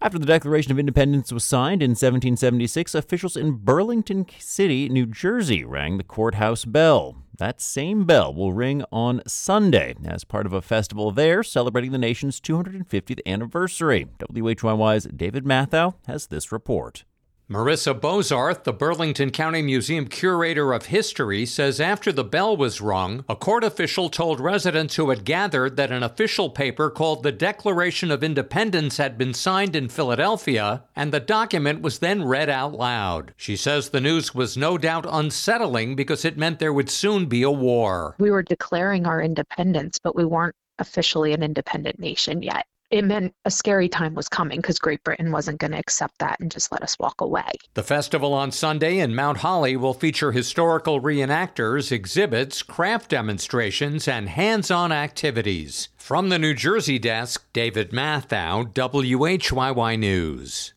After the Declaration of Independence was signed in 1776, officials in Burlington City, New Jersey, rang the courthouse bell. That same bell will ring on Sunday as part of a festival there celebrating the nation's 250th anniversary. WHYY's David Mathau has this report. Marissa Bozarth, the Burlington County Museum Curator of History, says after the bell was rung, a court official told residents who had gathered that an official paper called the Declaration of Independence had been signed in Philadelphia, and the document was then read out loud. She says the news was no doubt unsettling because it meant there would soon be a war. We were declaring our independence, but we weren't officially an independent nation yet. It meant a scary time was coming because Great Britain wasn't going to accept that and just let us walk away. The festival on Sunday in Mount Holly will feature historical reenactors, exhibits, craft demonstrations, and hands-on activities. From the New Jersey desk, David Mathau, WHYY News.